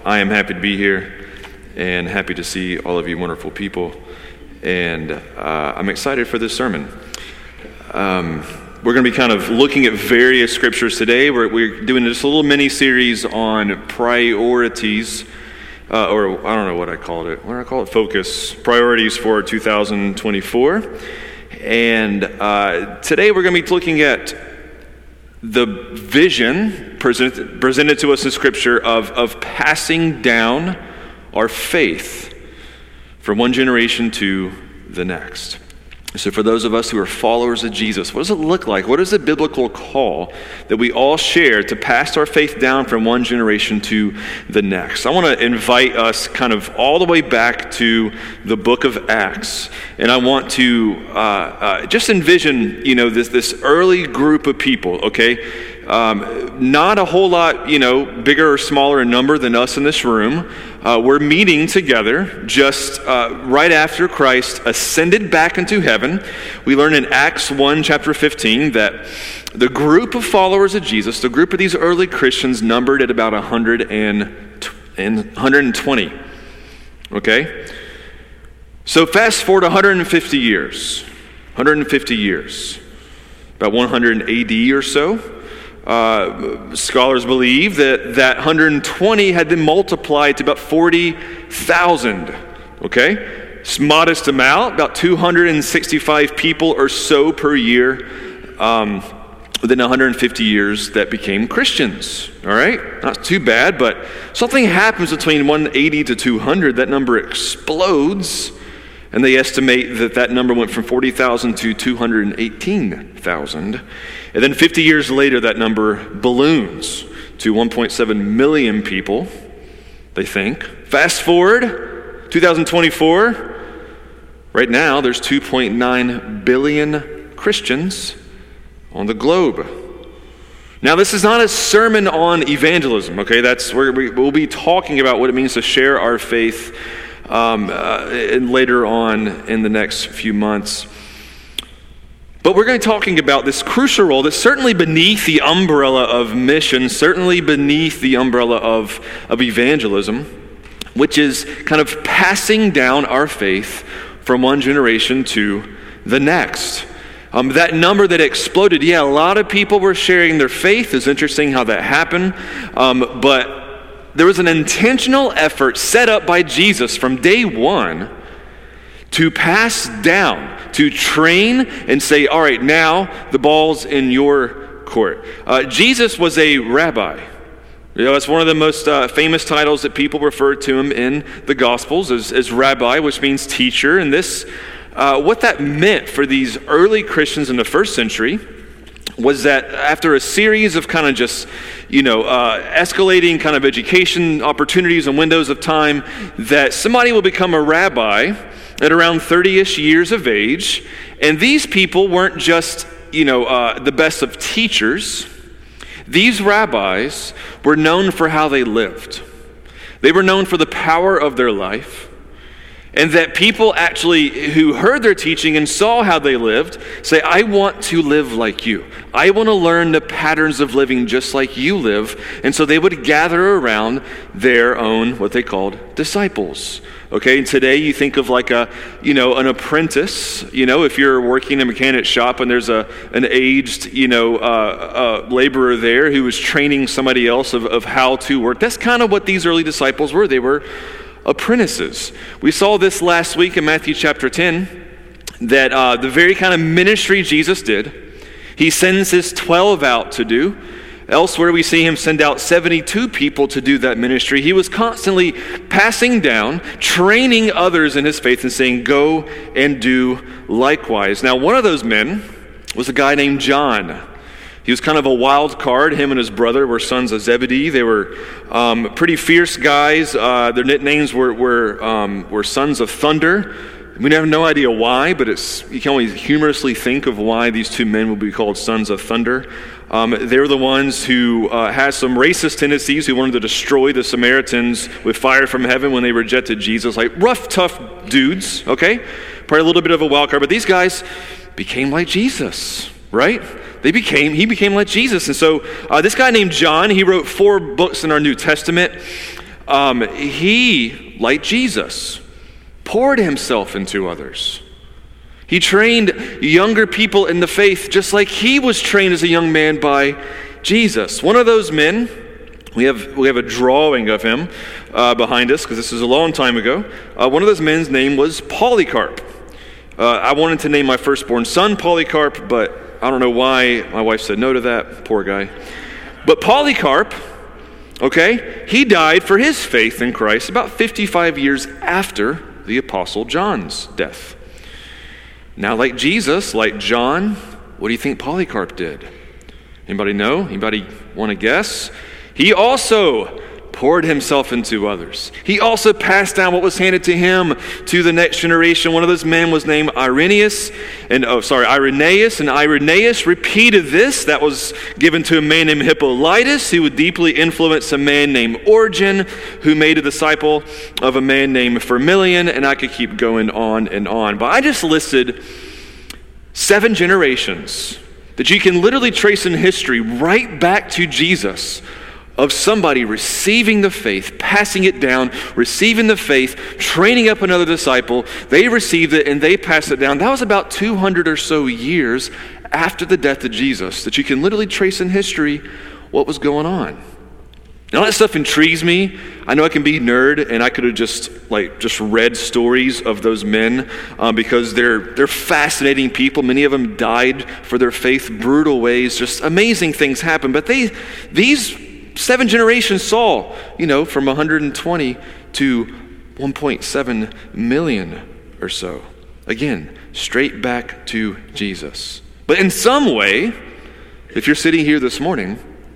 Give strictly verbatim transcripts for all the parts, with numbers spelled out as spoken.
I am happy to be here and happy to see all of you wonderful people. And uh, I'm excited for this sermon. Um, we're going to be kind of looking at various scriptures today. We're, we're doing just a little mini-series on priorities, uh, or I don't know what I called it. What did I call it? Focus. Priorities for two thousand twenty-four. And uh, today we're going to be looking at the vision presented, presented to us in Scripture of, of passing down our faith from one generation to the next. So for those of us who are followers of Jesus, what does it look like? What is the biblical call that we all share to pass our faith down from one generation to the next? I want to invite us kind of all the way back to the book of Acts. And I want to uh, uh, just envision, you know, this, this early group of people, okay? Um, not a whole lot, you know, bigger or smaller in number than us in this room. Uh, we're meeting together just uh, right after Christ ascended back into heaven. We learn in Acts one, chapter fifteen, that the group of followers of Jesus, the group of these early Christians, numbered at about one hundred twenty. Okay? So fast forward one hundred fifty years. one hundred fifty years. About one hundred A D or so. Uh, scholars believe that that one hundred twenty had been multiplied to about forty thousand, okay? It's a modest amount, about two hundred sixty-five people or so per year um, within one hundred fifty years that became Christians, all right? Not too bad, but something happens between one hundred eighty to two hundred. That number explodes, and they estimate that that number went from forty thousand to two hundred eighteen thousand. And then fifty years later, that number balloons to one point seven million people, they think. Fast forward, two thousand twenty-four, right now there's two point nine billion Christians on the globe. Now, this is not a sermon on evangelism, okay? That's where we, we'll be talking about what it means to share our faith um, uh, and later on in the next few months. But we're going to be talking about this crucial role that's certainly beneath the umbrella of mission, certainly beneath the umbrella of, of evangelism, which is kind of passing down our faith from one generation to the next. Um, that number that exploded, yeah, a lot of people were sharing their faith. It's interesting how that happened. Um, but there was an intentional effort set up by Jesus from day one to pass down, to train and say, all right, now the ball's in your court. Uh, Jesus was a rabbi. You know, it's one of the most uh, famous titles that people refer to him in the Gospels as, as rabbi, which means teacher. And this, uh, what that meant for these early Christians in the first century was that after a series of kind of just, you know, uh, escalating kind of education opportunities and windows of time, that somebody will become a rabbi at around thirty-ish years of age. And these people weren't just, you know, uh, the best of teachers. These rabbis were known for how they lived. They were known for the power of their life. And that people actually who heard their teaching and saw how they lived say, I want to live like you. I want to learn the patterns of living just like you live. And so they would gather around their own, what they called disciples. Okay, and today you think of like a, you know, an apprentice. You know, if you're working in a mechanic shop and there's a an aged, you know, uh, uh, laborer there who is training somebody else of, of how to work. That's kind of what these early disciples were. They were apprentices. We saw this last week in Matthew chapter ten, that uh, the very kind of ministry Jesus did, he sends his twelve out to do. Elsewhere, we see him send out seventy-two people to do that ministry. He was constantly passing down, training others in his faith and saying, go and do likewise. Now, one of those men was a guy named John. He was kind of a wild card. Him and his brother were sons of Zebedee. They were um, pretty fierce guys. Uh, their nicknames were were, um, were sons of thunder. We have no idea why, but it's you can only humorously think of why these two men would be called sons of thunder. Um, they were the ones who uh, had some racist tendencies, who wanted to destroy the Samaritans with fire from heaven when they rejected Jesus. Like rough, tough dudes, okay? Probably a little bit of a wild card, but these guys became like Jesus, right? They became, he became like Jesus. And so uh, this guy named John, he wrote four books in our New Testament. um, he, like Jesus, poured himself into others. He trained younger people in the faith just like he was trained as a young man by Jesus. One of those men, we have we have a drawing of him uh, behind us because this is a long time ago. Uh, one of those men's name was Polycarp. Uh, I wanted to name my firstborn son Polycarp, but I don't know why my wife said no to that. Poor guy. But Polycarp, okay, he died for his faith in Christ about fifty-five years after the Apostle John's death. Now, like Jesus, like John, what do you think Polycarp did? Anybody know? Anybody want to guess? He also poured himself into others. He also passed down what was handed to him to the next generation. One of those men was named Irenaeus, and oh, sorry, Irenaeus, and Irenaeus repeated this. That was given to a man named Hippolytus, who would deeply influence a man named Origen, who made a disciple of a man named Firmilian, and I could keep going on and on. But I just listed seven generations that you can literally trace in history right back to Jesus, of somebody receiving the faith, passing it down, receiving the faith, training up another disciple. They received it and they passed it down. That was about two hundred or so years after the death of Jesus that you can literally trace in history what was going on. Now that stuff intrigues me. I know I can be nerd, and I could have just like just read stories of those men um, because they're they're fascinating people. Many of them died for their faith, brutal ways. Just amazing things happen. But they these seven generations saw, you know, from one hundred twenty to one point seven million or so. Again, straight back to Jesus. But in some way, if you're sitting here this morning,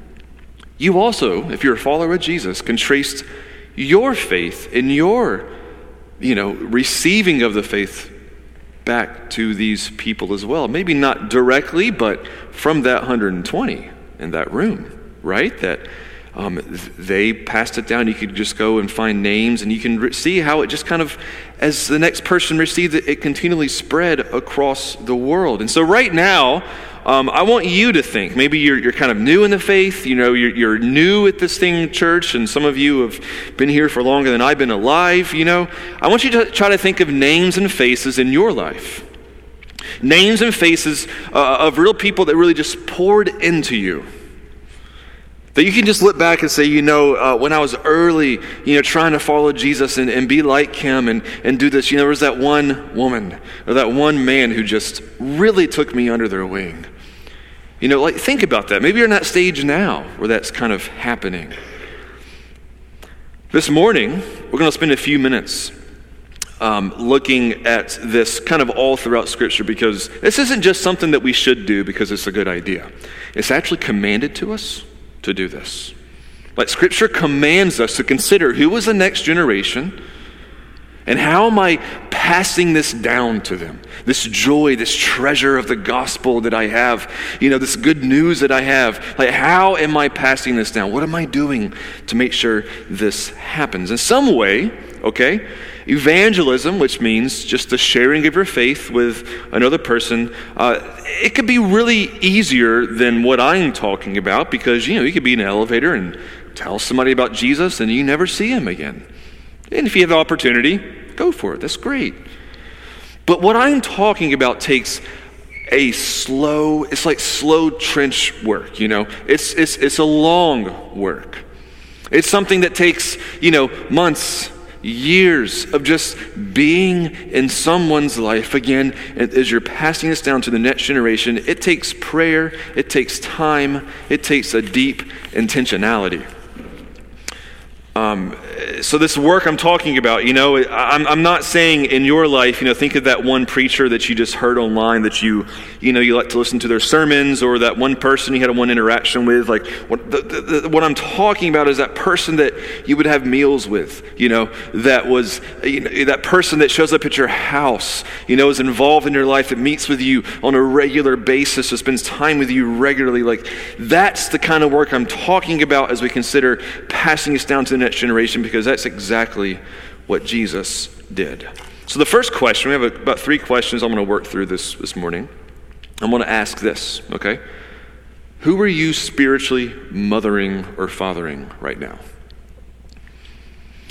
you also, if you're a follower of Jesus, can trace your faith and your, you know, receiving of the faith back to these people as well. Maybe not directly, but from that one hundred twenty in that room, right? That um, they passed it down. You could just go and find names, and you can re- see how it just kind of, as the next person received it, it continually spread across the world. And so right now, Um, I want you to think, maybe you're you're kind of new in the faith, you know, you're, you're new at this thing, church, and some of you have been here for longer than I've been alive, you know. I want you to try to think of names and faces in your life. Names and faces uh, of real people that really just poured into you. That you can just look back and say, you know, uh, when I was early, you know, trying to follow Jesus and, and be like him and, and do this, you know, there was that one woman or that one man who just really took me under their wing. You know, like, think about that. Maybe you're in that stage now where that's kind of happening. This morning, we're going to spend a few minutes um, looking at this kind of all throughout Scripture, because this isn't just something that we should do because it's a good idea. It's actually commanded to us to do this. Like, Scripture commands us to consider who is the next generation and how am I passing this down to them? This joy, this treasure of the gospel that I have, you know, this good news that I have. Like, how am I passing this down? What am I doing to make sure this happens? In some way, okay, evangelism, which means just the sharing of your faith with another person, uh, it could be really easier than what I'm talking about, because, you know, you could be in an elevator and tell somebody about Jesus and you never see him again. And if you have the opportunity, go for it. That's great. But what I'm talking about takes a slow, it's like slow trench work, you know. It's it's it's a long work. It's something that takes, you know, months, years of just being in someone's life. Again, as you're passing this down to the next generation, it takes prayer, it takes time, it takes a deep intentionality. Um, so this work I'm talking about, you know, I'm, I'm not saying in your life, you know, think of that one preacher that you just heard online that you, you know, you like to listen to their sermons, or that one person you had a one interaction with. Like, what, the, the, the, what I'm talking about is that person that you would have meals with, you know, that was, you know, that person that shows up at your house, you know, is involved in your life, that meets with you on a regular basis, that spends time with you regularly. Like, that's the kind of work I'm talking about as we consider passing this down to the next generation, because that's exactly what Jesus did. So the first question, we have a, about three questions I'm going to work through this, this morning. I'm going to ask this, okay? Who are you spiritually mothering or fathering right now?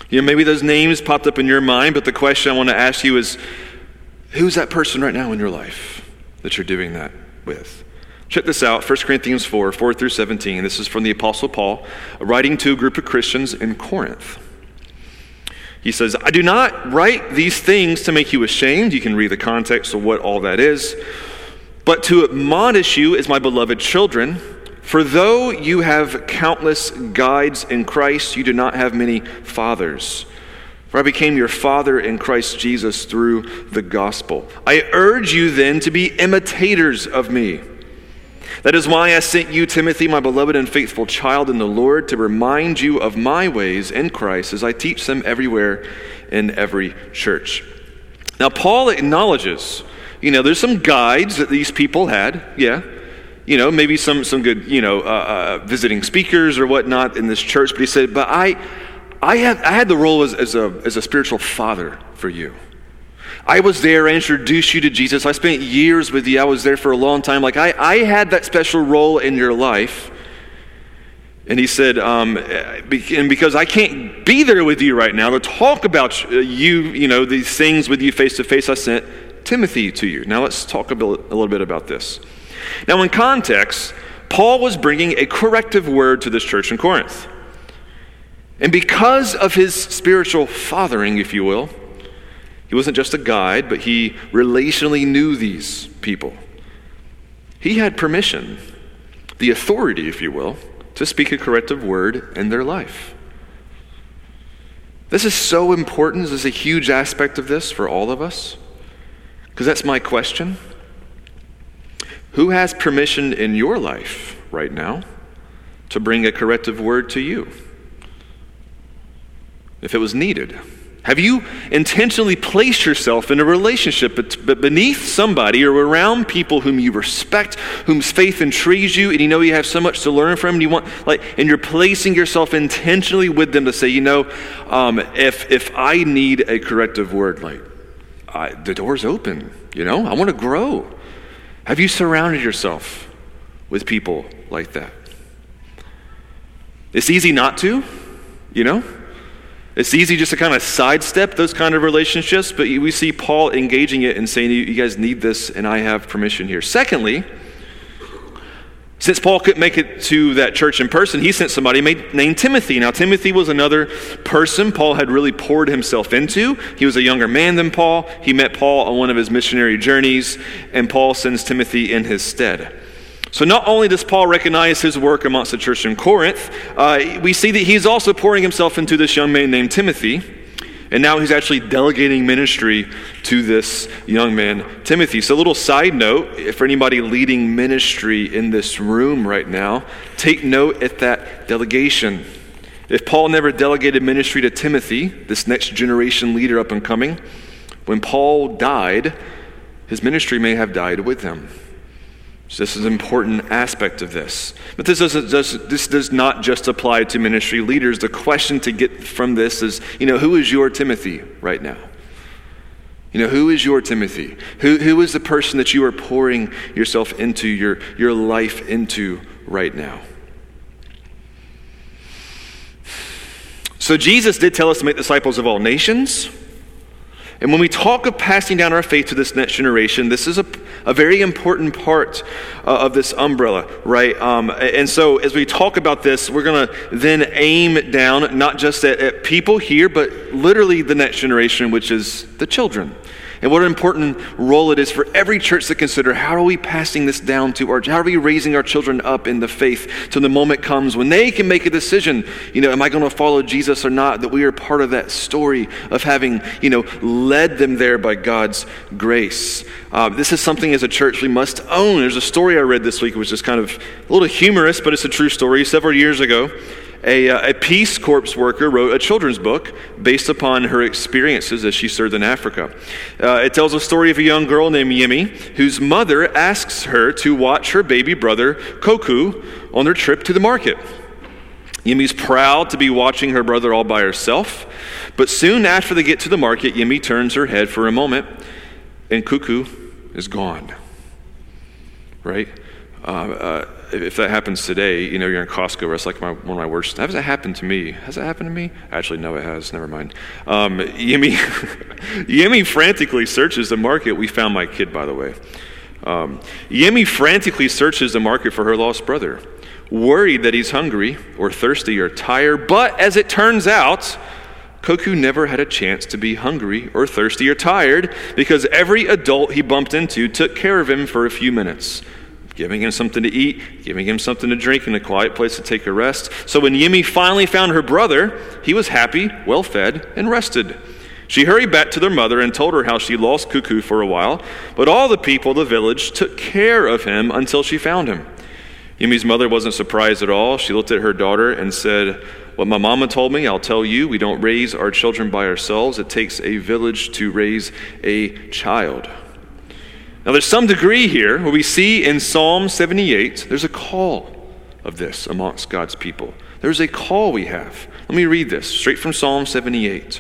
You know, maybe those names popped up in your mind, but the question I want to ask you is, who's that person right now in your life that you're doing that with? Check this out, First Corinthians four, four through seventeen. This is from the Apostle Paul, writing to a group of Christians in Corinth. He says, I do not write these things to make you ashamed. You can read the context of what all that is. But to admonish you as my beloved children, for though you have countless guides in Christ, you do not have many fathers. For I became your father in Christ Jesus through the gospel. I urge you then to be imitators of me. That is why I sent you, Timothy, my beloved and faithful child in the Lord, to remind you of my ways in Christ as I teach them everywhere in every church. Now, Paul acknowledges, you know, there's some guides that these people had, yeah. You know, maybe some some good, you know, uh, uh, visiting speakers or whatnot in this church. But he said, but I I had, I had the role as, as, a, as a spiritual father for you. I was there, I introduced you to Jesus. I spent years with you. I was there for a long time. Like, I, I had that special role in your life. And he said, um, and because I can't be there with you right now to talk about you, you know, these things with you face to face, I sent Timothy to you. Now let's talk a, bit, a little bit about this. Now in context, Paul was bringing a corrective word to this church in Corinth. And because of his spiritual fathering, if you will, he wasn't just a guide, but he relationally knew these people. He had permission, the authority, if you will, to speak a corrective word in their life. This is so important. This is a huge aspect of this for all of us, because that's my question. Who has permission in your life right now to bring a corrective word to you, if it was needed? Have you intentionally placed yourself in a relationship but beneath somebody or around people whom you respect, whose faith intrigues you, and you know you have so much to learn from, and you want, like, and you're placing yourself intentionally with them to say, you know, um, if if I need a corrective word, like, I, the door's open. You know, I want to grow. Have you surrounded yourself with people like that? It's easy not to, you know. It's easy just to kind of sidestep those kind of relationships, but we see Paul engaging it and saying, you guys need this, and I have permission here. Secondly, since Paul couldn't make it to that church in person, he sent somebody named Timothy. Now, Timothy was another person Paul had really poured himself into. He was a younger man than Paul. He met Paul on one of his missionary journeys, and Paul sends Timothy in his stead. So not only does Paul recognize his work amongst the church in Corinth, uh, we see that he's also pouring himself into this young man named Timothy, and now he's actually delegating ministry to this young man, Timothy. So a little side note, for anybody leading ministry in this room right now, take note at that delegation. If Paul never delegated ministry to Timothy, this next generation leader up and coming, when Paul died, his ministry may have died with him. So this is an important aspect of this. But this doesn't just, this does not just apply to ministry leaders. The question to get from this is, you know, who is your Timothy right now? You know, who is your Timothy? Who who is the person that you are pouring yourself into, your, your life into right now? So Jesus did tell us to make disciples of all nations. And when we talk of passing down our faith to this next generation, this is a, a very important part uh, of this umbrella, right? Um, and so as we talk about this, we're going to then aim down not just at, at people here, but literally the next generation, which is the children. And what an important role it is for every church to consider, how are we passing this down to our, how are we raising our children up in the faith till the moment comes when they can make a decision, you know, am I going to follow Jesus or not? That we are part of that story of having, you know, led them there by God's grace. Uh, this is something as a church we must own. There's a story I read this week, which is kind of a little humorous, but it's a true story. Several years ago, A, uh, a Peace Corps worker wrote a children's book based upon her experiences as she served in Africa. Uh, it tells a story of a young girl named Yemi, whose mother asks her to watch her baby brother, Koku, on their trip to the market. Yemi's proud to be watching her brother all by herself, but soon after they get to the market, Yemi turns her head for a moment, and Koku is gone. Right? Uh, uh, if that happens today, you know, you're in Costco, that's like my, one of my worst. Has that happened to me? Has that happened to me? Actually, no, it has. Never mind. Um, Yemi, Yemi frantically searches the market. We found my kid, by the way. Um, Yemi frantically searches the market for her lost brother, worried that he's hungry or thirsty or tired. But as it turns out, Koku never had a chance to be hungry or thirsty or tired because every adult he bumped into took care of him for a few minutes, giving him something to eat, giving him something to drink in a quiet place to take a rest. So when Yemi finally found her brother, he was happy, well-fed, and rested. She hurried back to their mother and told her how she lost Koku for a while, but all the people of the village took care of him until she found him. Yemi's mother wasn't surprised at all. She looked at her daughter and said, "What my mama told me, I'll tell you. We don't raise our children by ourselves. It takes a village to raise a child." Now there's some degree here where we see in Psalm seventy-eight, there's a call of this amongst God's people. There's a call we have. Let me read this straight from Psalm seventy-eight.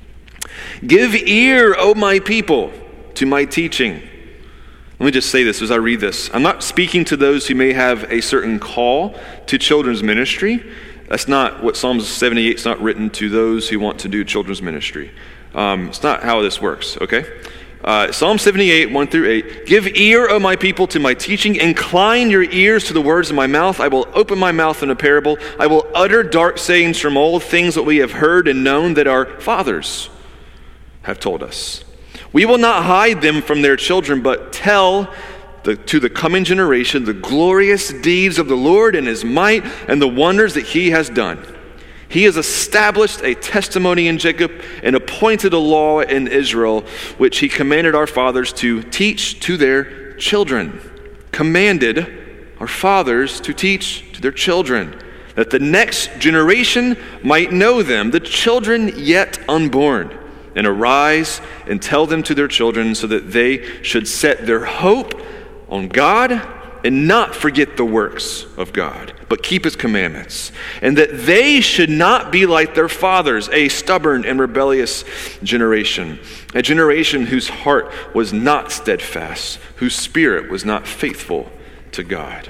"Give ear, O my people, to my teaching." Let me just say this as I read this. I'm not speaking to those who may have a certain call to children's ministry. That's not what Psalm seventy-eight is not written to those who want to do children's ministry. Um, it's not how this works, okay? Uh, Psalm seventy-eight, one through eight. "Give ear, O my people, to my teaching. Incline your ears to the words of my mouth. I will open my mouth in a parable. I will utter dark sayings from old, things that we have heard and known that our fathers have told us. We will not hide them from their children, but tell the, to the coming generation the glorious deeds of the Lord and his might and the wonders that he has done. He has established a testimony in Jacob and appointed a law in Israel, which he commanded our fathers to teach to their children." Commanded our fathers to teach to their children, that the next generation might know them, the children yet unborn, and arise and tell them to their children, so that they should set their hope on God and not forget the works of God, but keep his commandments, and that they should not be like their fathers, a stubborn and rebellious generation, a generation whose heart was not steadfast, whose spirit was not faithful to God.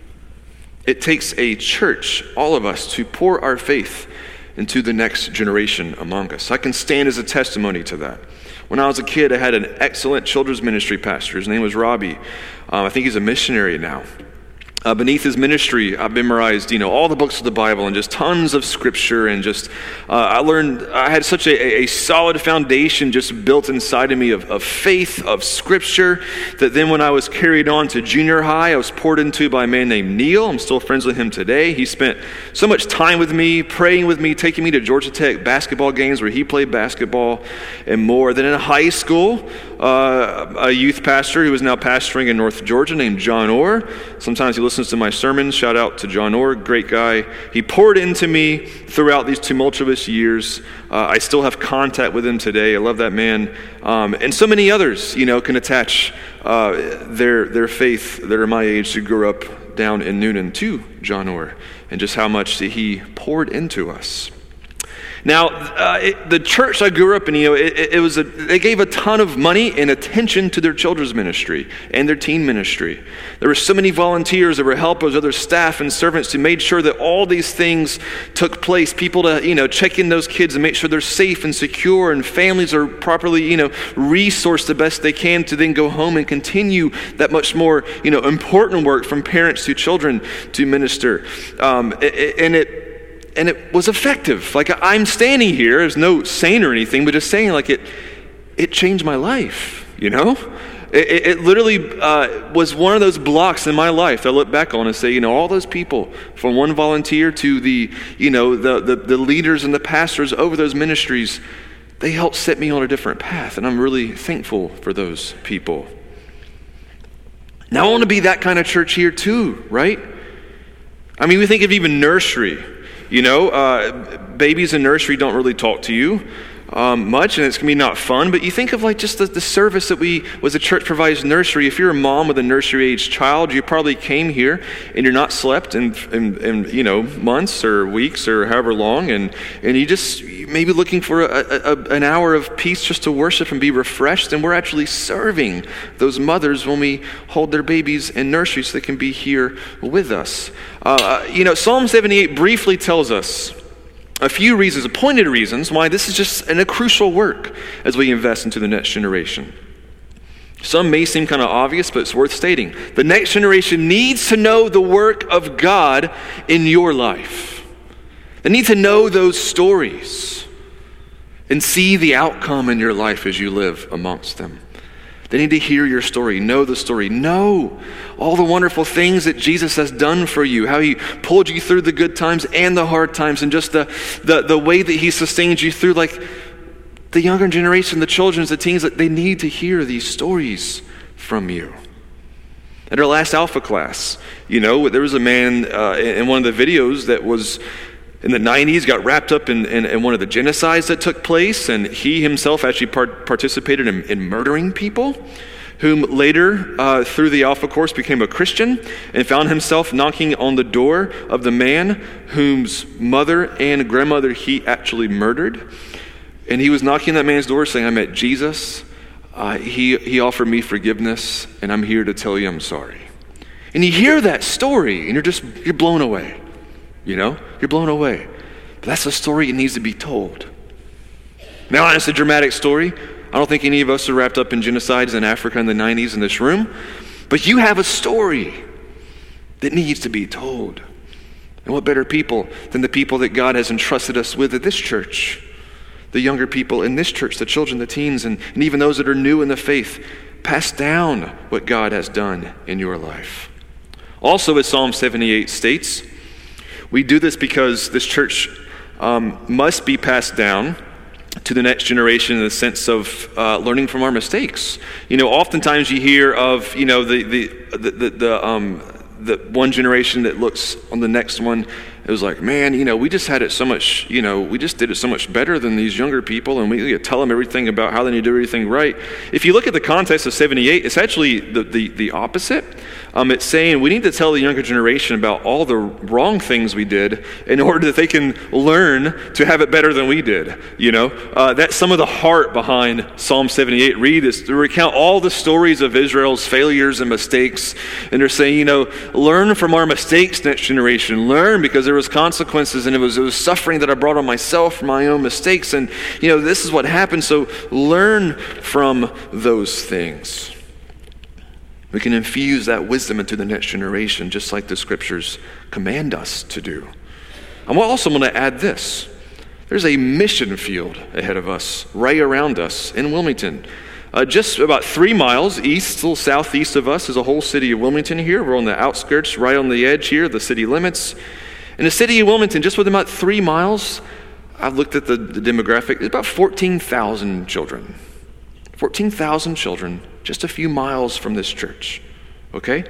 It takes a church, all of us, to pour our faith into the next generation among us. I can stand as a testimony to that. When I was a kid, I had an excellent children's ministry pastor. His name was Robbie. Um, I think he's a missionary now. Uh, beneath his ministry, I memorized, you know, all the books of the Bible and just tons of scripture, and just uh, I learned. I had such a, a solid foundation just built inside of me of, of faith, of scripture, that then when I was carried on to junior high, I was poured into by a man named Neil. I'm still friends with him today. He spent so much time with me, praying with me, taking me to Georgia Tech basketball games where he played basketball and more. Then in high school, uh, a youth pastor who is now pastoring in North Georgia named John Orr. Sometimes he listens to my sermons. Shout out to John Orr, great guy. He poured into me throughout these tumultuous years. Uh, I still have contact with him today. I love that man. Um, and so many others, you know, can attach uh, their their faith that are my age who grew up down in Noonan to John Orr, and just how much that he poured into us. Now, uh, it, the church I grew up in, you know, it, it was a, they gave a ton of money and attention to their children's ministry and their teen ministry. There were so many volunteers, there were helpers, other staff and servants who made sure that all these things took place. People to, you know, check in those kids and make sure they're safe and secure, and families are properly, you know, resourced the best they can to then go home and continue that much more, you know, important work from parents to children to minister. Um, and it. And it was effective. Like, I'm standing here, there's no saying or anything, but just saying, like, it it changed my life, you know? It, it literally uh, was one of those blocks in my life that I look back on and say, you know, all those people, from one volunteer to the, you know, the, the, the leaders and the pastors over those ministries, they helped set me on a different path, and I'm really thankful for those people. Now I want to be that kind of church here too, right? I mean, we think of even nursery. You know, uh, babies in nursery don't really talk to you. um, much, and it's going to be not fun, but you think of like just the, the service that we, was a church provides nursery. If you're a mom with a nursery-age child, you probably came here and you're not slept in, in, in you know, months or weeks or however long, and, and you just maybe looking for a, a, an hour of peace just to worship and be refreshed, and we're actually serving those mothers when we hold their babies in nursery so they can be here with us. Uh, you know, Psalm seventy-eight briefly tells us a few reasons, appointed reasons, why this is just an, a crucial work as we invest into the next generation. Some may seem kind of obvious, but it's worth stating. The next generation needs to know the work of God in your life. They need to know those stories and see the outcome in your life as you live amongst them. They need to hear your story, know the story, know all the wonderful things that Jesus has done for you, how he pulled you through the good times and the hard times, and just the, the, the way that he sustains you through. Like the younger generation, the children, the teens, they need to hear these stories from you. At our last Alpha class, you know, there was a man uh, in one of the videos that was in the nineties, got wrapped up in, in, in one of the genocides that took place, and he himself actually part, participated in, in murdering people, whom later, uh, through the Alpha course, became a Christian and found himself knocking on the door of the man whose mother and grandmother he actually murdered. And he was knocking on that man's door saying, I met Jesus, uh, he, he offered me forgiveness, and I'm here to tell you I'm sorry. And you hear that story, and you're just, you're blown away. You know, you're blown away. But that's a story that needs to be told. Now, it's a dramatic story. I don't think any of us are wrapped up in genocides in Africa in the nineties in this room. But you have a story that needs to be told. And what better people than the people that God has entrusted us with at this church? The younger people in this church, the children, the teens, and, and even those that are new in the faith. Pass down what God has done in your life. Also, as Psalm seventy-eight states, we do this because this church um, must be passed down to the next generation in the sense of uh, learning from our mistakes. You know, oftentimes you hear of, you know, the the the the, the, um, the one generation that looks on the next one. It was like, man, you know, we just had it so much, you know, we just did it so much better than these younger people, and we tell them everything about how they need to do everything right. If you look at the context of seventy-eight, it's actually the the, the opposite. Um, it's saying we need to tell the younger generation about all the wrong things we did in order that they can learn to have it better than we did. You know, uh, that's some of the heart behind Psalm seventy-eight. Read is to recount all the stories of Israel's failures and mistakes, and they're saying, you know, learn from our mistakes, next generation. Learn because there was consequences, and it was it was suffering that I brought on myself for my own mistakes, and you know, this is what happened. So learn from those things. We can infuse that wisdom into the next generation, just like the scriptures command us to do. I'm also going to add this. There's a mission field ahead of us, right around us in Wilmington. Uh, just about three miles east, a little southeast of us, is a whole city of Wilmington here. We're on the outskirts, right on the edge here, the city limits. In the city of Wilmington, just within about three miles, I've looked at the, the demographic, there's about fourteen thousand children. fourteen thousand children just a few miles from this church, okay?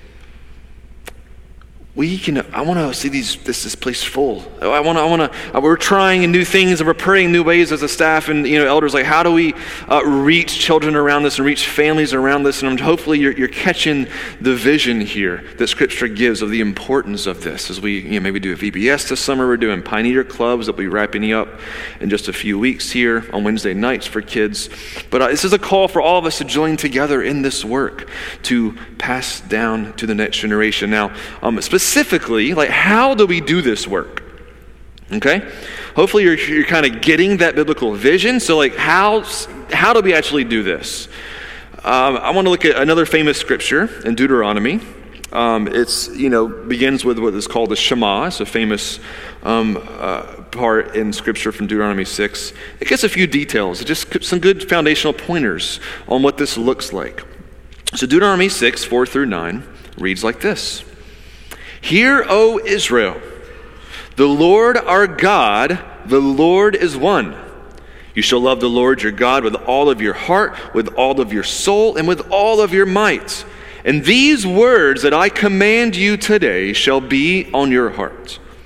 We can, I want to see these, this, this place full. I want to, I want to, we're trying new things and we're praying new ways as a staff and, you know, elders, like how do we uh, reach children around this and reach families around this? And hopefully you're, you're catching the vision here that Scripture gives of the importance of this. As we, you know, maybe do a V B S this summer, we're doing Pioneer Clubs that will be wrapping up in just a few weeks here on Wednesday nights for kids. But uh, this is a call for all of us to join together in this work to pass down to the next generation. Now, um, specifically, Specifically, like how do we do this work? Okay, hopefully you're you're kind of getting that biblical vision. So, like, how how do we actually do this? Um, I want to look at another famous scripture in Deuteronomy. Um, it's you know begins with what is called the Shema. It's a famous um, uh, part in scripture from Deuteronomy six. It gets a few details, just some good foundational pointers on what this looks like. So, Deuteronomy six four through nine reads like this. Hear, O Israel, the Lord our God, the Lord is one. You shall love the Lord your God with all of your heart, with all of your soul, and with all of your might. And these words that I command you today shall be on your heart.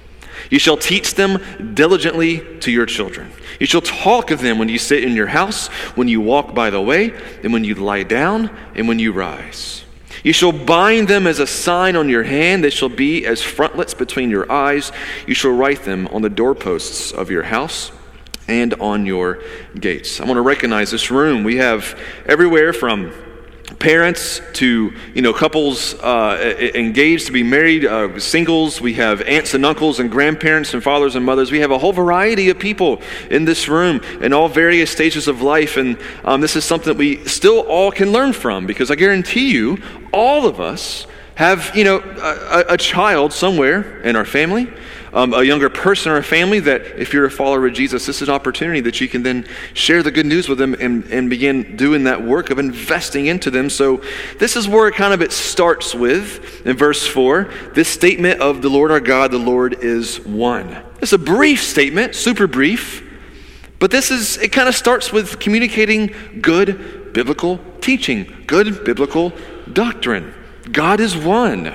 You shall teach them diligently to your children. You shall talk of them when you sit in your house, when you walk by the way, and when you lie down, and when you rise. You shall bind them as a sign on your hand. They shall be as frontlets between your eyes. You shall write them on the doorposts of your house and on your gates. I want to recognize this room. We have everywhere from parents to, you know, couples uh, engaged to be married, uh, singles. We have aunts and uncles and grandparents and fathers and mothers. We have a whole variety of people in this room in all various stages of life. And um, this is something that we still all can learn from, because I guarantee you, all of us have, you know, a, a child somewhere in our family, Um, a younger person or a family that, if you're a follower of Jesus, this is an opportunity that you can then share the good news with them and, and begin doing that work of investing into them. So this is where it kind of it starts with, in verse four, this statement of the Lord our God, the Lord is one. It's a brief statement, super brief, but this is, it kind of starts with communicating good biblical teaching, good biblical doctrine. God is one.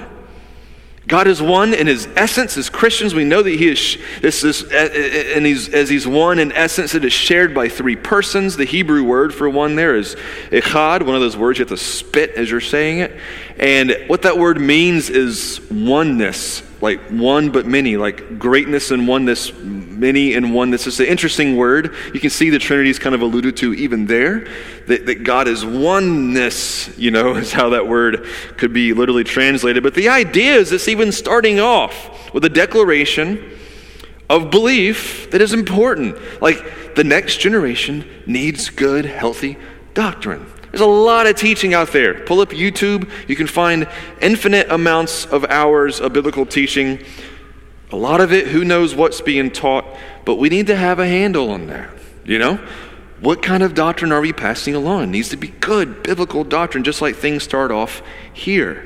God is one in his essence. As Christians, we know that he is, this is, and he's, as he's one in essence, it is shared by three persons. The Hebrew word for one there is echad, one of those words you have to spit as you're saying it. And what that word means is oneness, like one but many, like greatness and oneness, many and oneness. It's an interesting word. You can see the Trinity is kind of alluded to even there, that, that God is oneness, you know, is how that word could be literally translated. But the idea is it's even starting off with a declaration of belief that is important. Like, the next generation needs good, healthy doctrine. There's a lot of teaching out there. Pull up YouTube. You can find infinite amounts of hours of biblical teaching. A lot of it, who knows what's being taught, but we need to have a handle on that, you know? What kind of doctrine are we passing along? It needs to be good biblical doctrine, just like things start off here.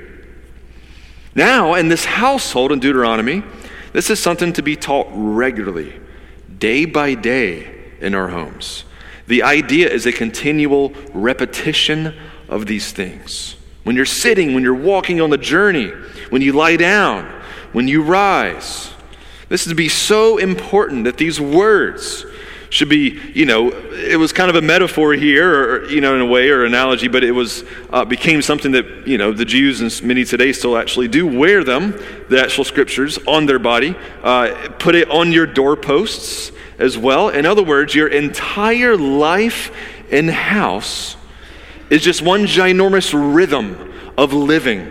Now, in this household in Deuteronomy, this is something to be taught regularly, day by day in our homes. The idea is a continual repetition of these things. When you're sitting, when you're walking on the journey, when you lie down, when you rise. This is to be so important that these words should be, you know, it was kind of a metaphor here, or, you know, in a way, or analogy, but it was uh, became something that, you know, the Jews and many today still actually do wear them, the actual scriptures, on their body. Uh, put it on your doorposts as well. In other words, your entire life in house is just one ginormous rhythm of living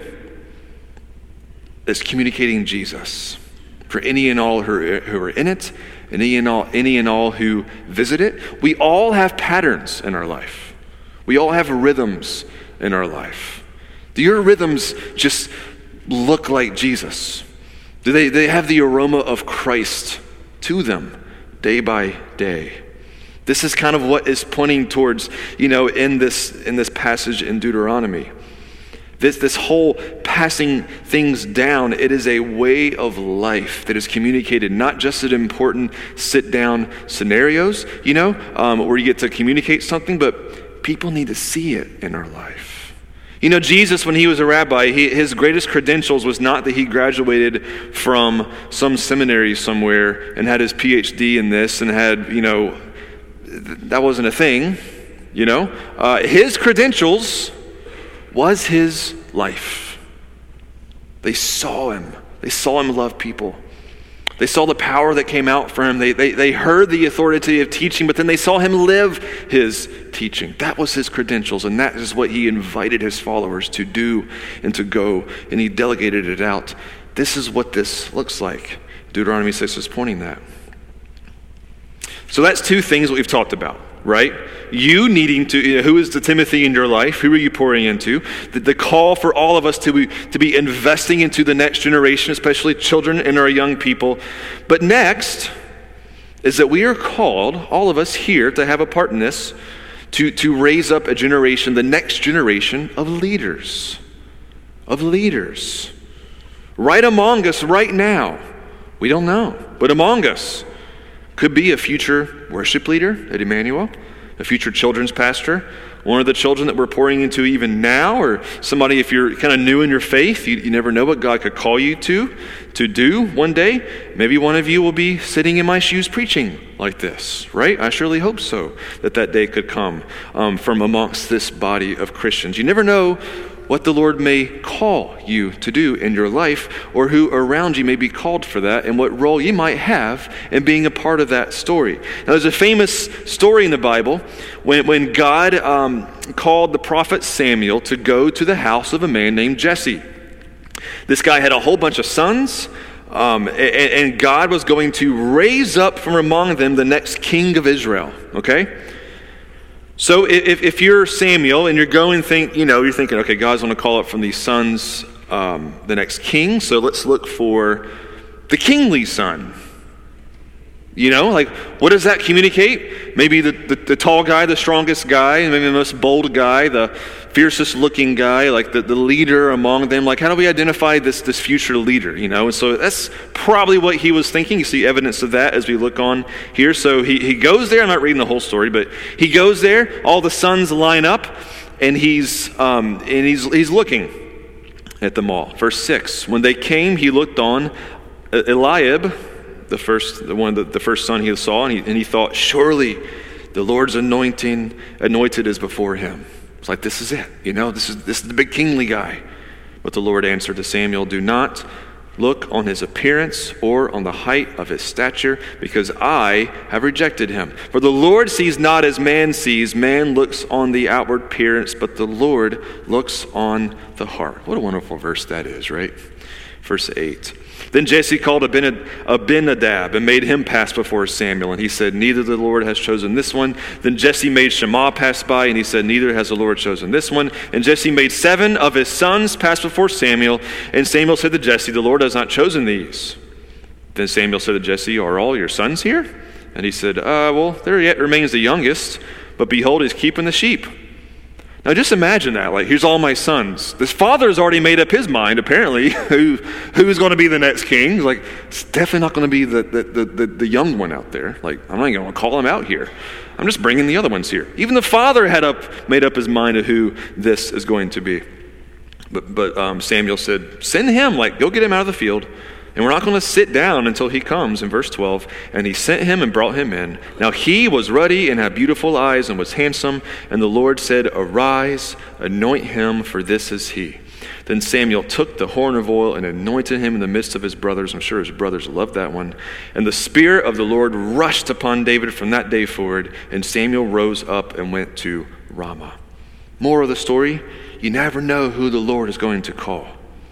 that's communicating Jesus for any and all who are, who are in it, any and all, any and all who visit it. We all have patterns in our life. We all have rhythms in our life. Do your rhythms just look like Jesus? Do they, they have the aroma of Christ to them day by day? This is kind of what is pointing towards, you know, in this in this passage in Deuteronomy. This, this whole passing things down, it is a way of life that is communicated, not just in important sit-down scenarios, you know, um, where you get to communicate something, but people need to see it in our life. You know, Jesus, when he was a rabbi, he, his greatest credentials was not that he graduated from some seminary somewhere and had his P H D in this and had, you know, th- that wasn't a thing, you know. Uh, his credentials was his life. They saw him. They saw him love people. They saw the power that came out from him. They, they, they heard the authority of teaching, but then they saw him live his teaching. That was his credentials, and that is what he invited his followers to do and to go, and he delegated it out. This is what this looks like. Deuteronomy six is pointing that. So that's two things that we've talked about, right? You needing to, you know, who is the Timothy in your life? Who are you pouring into? The, the call for all of us to be, to be investing into the next generation, especially children and our young people. But next is that we are called, all of us here, to have a part in this, to, to raise up a generation, the next generation of leaders. Of leaders. Right among us right now. We don't know, but among us could be a future worship leader at Emmanuel, a future children's pastor, one of the children that we're pouring into even now, or somebody, if you're kind of new in your faith, you, you never know what God could call you to, to do one day. Maybe one of you will be sitting in my shoes preaching like this, right? I surely hope so, that that day could come um, from amongst this body of Christians. You never know what the Lord may call you to do in your life, or who around you may be called for that, and what role you might have in being a part of that story. Now, there's a famous story in the Bible when, when God um, called the prophet Samuel to go to the house of a man named Jesse. This guy had a whole bunch of sons, um, and, and God was going to raise up from among them the next king of Israel, okay? So if, if you're Samuel and you're going think, you know, you're thinking, okay, God's going to call up from these sons um, the next king, so let's look for the kingly son. You know, like, what does that communicate? Maybe the, the, the tall guy, the strongest guy, maybe the most bold guy, the fiercest looking guy, like the, the leader among them. Like, how do we identify this, this future leader, you know? And so that's probably what he was thinking. You see evidence of that as we look on here. So he, he goes there. I'm not reading the whole story, but he goes there. All the sons line up, and he's um, and he's he's looking at them all. Verse six, when they came, he looked on Eliab, the first, the one, the, the first son he saw, and he, and he thought, surely the Lord's anointing, anointed is before him. It's like, this is it, you know, this is this is the big kingly guy. But the Lord answered to Samuel, do not look on his appearance or on the height of his stature, because I have rejected him. For the Lord sees not as man sees. Man looks on the outward appearance, but the Lord looks on the heart. What a wonderful verse that is, right? Verse eight. Then Jesse called Abinadab and made him pass before Samuel. And he said, neither the Lord has chosen this one. Then Jesse made Shammah pass by, and he said, neither has the Lord chosen this one. And Jesse made seven of his sons pass before Samuel. And Samuel said to Jesse, the Lord has not chosen these. Then Samuel said to Jesse, are all your sons here? And he said, uh, well, there yet remains the youngest, but behold, he's keeping the sheep. Now just imagine that, like, here's all my sons. This father's already made up his mind, apparently, who who's going to be the next king. He's like, it's definitely not going to be the, the, the, the, the young one out there. Like, I'm not going to call him out here. I'm just bringing the other ones here. Even the father had up made up his mind of who this is going to be. But, but um, Samuel said, send him, like, go get him out of the field. And we're not going to sit down until he comes, in verse twelve. And he sent him and brought him in. Now he was ruddy and had beautiful eyes and was handsome. And the Lord said, arise, anoint him, for this is he. Then Samuel took the horn of oil and anointed him in the midst of his brothers. I'm sure his brothers loved that one. And the Spirit of the Lord rushed upon David from that day forward. And Samuel rose up and went to Ramah. Moral of the story, you never know who the Lord is going to call.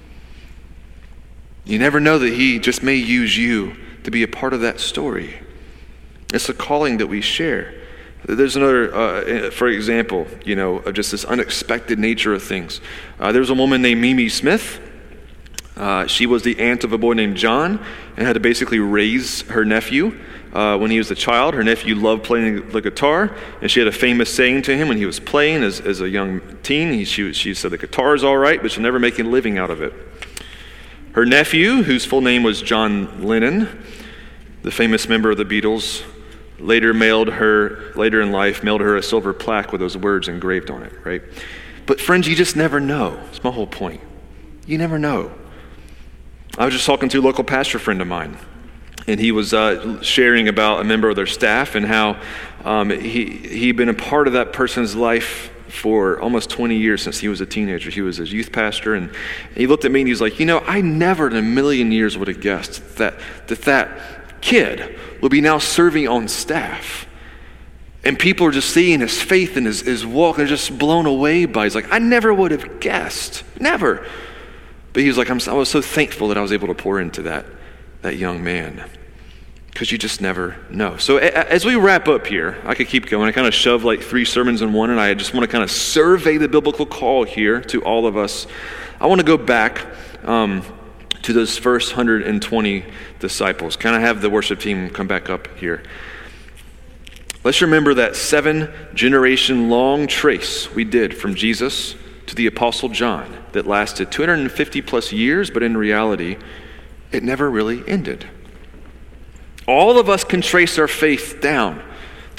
You never know that he just may use you to be a part of that story. It's a calling that we share. There's another, uh, for example, you know, of just this unexpected nature of things. Uh, there was a woman named Mimi Smith. Uh, she was the aunt of a boy named John and had to basically raise her nephew. Uh, when he was a child, her nephew loved playing the guitar, and she had a famous saying to him when he was playing as, as a young teen. He, she, she said, the guitar is all right, but you'll never make a living out of it. Her nephew, whose full name was John Lennon, the famous member of the Beatles, later mailed her, later in life, mailed her a silver plaque with those words engraved on it, right? But friends, you just never know. That's my whole point. You never know. I was just talking to a local pastor friend of mine, and he was uh, sharing about a member of their staff and how um, he, he'd been a part of that person's life for almost twenty years since he was a teenager. He was a youth pastor, and he looked at me and he was like, you know, I never in a million years would have guessed that that, that kid would be now serving on staff. And people are just seeing his faith and his, his walk, and they're just blown away by it. He's like, I never would have guessed. Never. But he was like, I'm, I was so thankful that I was able to pour into that, that young man. Because you just never know. So as we wrap up here, I could keep going. I kind of shove like three sermons in one, and I just want to kind of survey the biblical call here to all of us. I want to go back um, to those first one hundred twenty disciples. Kind of have the worship team come back up here. Let's remember that seven generation long trace we did from Jesus to the Apostle John that lasted two hundred fifty plus years, but in reality, it never really ended. All of us can trace our faith down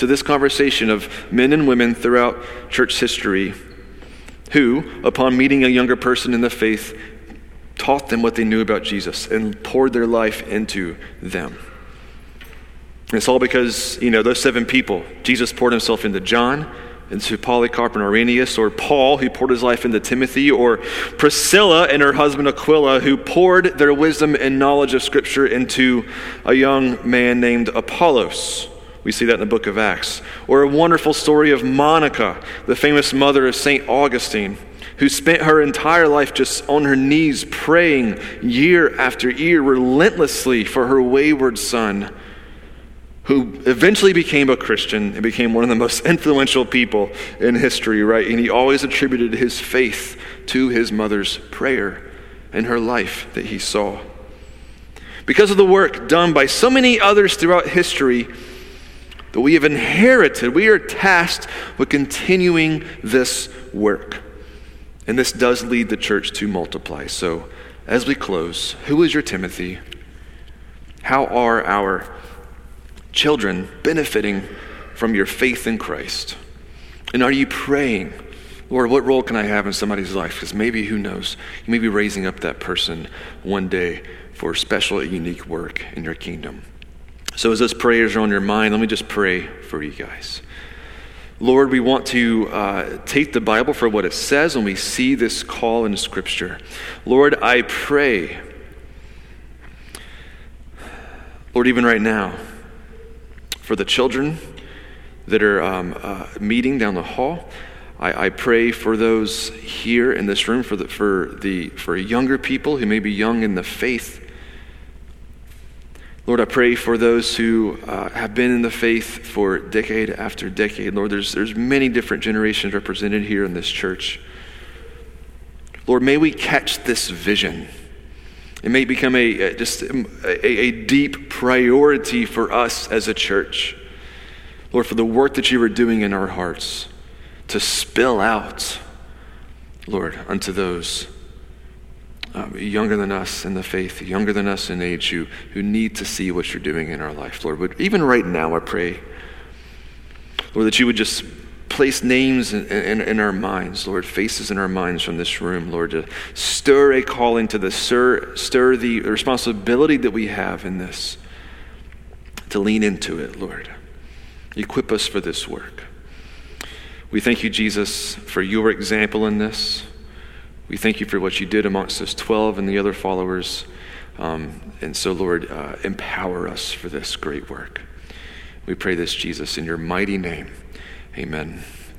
to this conversation of men and women throughout church history who, upon meeting a younger person in the faith, taught them what they knew about Jesus and poured their life into them. And it's all because, you know, those seven people, Jesus poured himself into John, into Polycarp and Irenaeus, or Paul, who poured his life into Timothy, or Priscilla and her husband Aquila, who poured their wisdom and knowledge of Scripture into a young man named Apollos. We see that in the book of Acts. Or a wonderful story of Monica, the famous mother of Saint Augustine, who spent her entire life just on her knees praying year after year relentlessly for her wayward son, who eventually became a Christian and became one of the most influential people in history, right? And he always attributed his faith to his mother's prayer and her life that he saw. Because of the work done by so many others throughout history that we have inherited, we are tasked with continuing this work. And this does lead the church to multiply. So as we close, who is your Timothy? How are our children benefiting from your faith in Christ? And are you praying, Lord, what role can I have in somebody's life? Because maybe, who knows, you may be raising up that person one day for special and unique work in your kingdom. So as those prayers are on your mind, let me just pray for you guys. Lord, we want to uh, take the Bible for what it says when we see this call in Scripture. Lord, I pray, Lord, even right now, for the children that are um, uh, meeting down the hall, I, I pray for those here in this room, for the for the for younger people who may be young in the faith. Lord, I pray for those who uh, have been in the faith for decade after decade. Lord, there's there's many different generations represented here in this church. Lord, may we catch this vision. It may become a just a, a deep priority for us as a church. Lord, for the work that you are doing in our hearts to spill out, Lord, unto those um, younger than us in the faith, younger than us in age, who, who need to see what you're doing in our life, Lord. But even right now, I pray, Lord, that you would just place names in, in, in our minds, Lord, faces in our minds from this room, Lord, to stir a calling to the stir, stir the responsibility that we have in this, to lean into it, Lord. Equip us for this work. We thank you, Jesus, for your example in this. We thank you for what you did amongst those twelve and the other followers. Um, and so, Lord, uh, empower us for this great work. We pray this, Jesus, in your mighty name. Amen.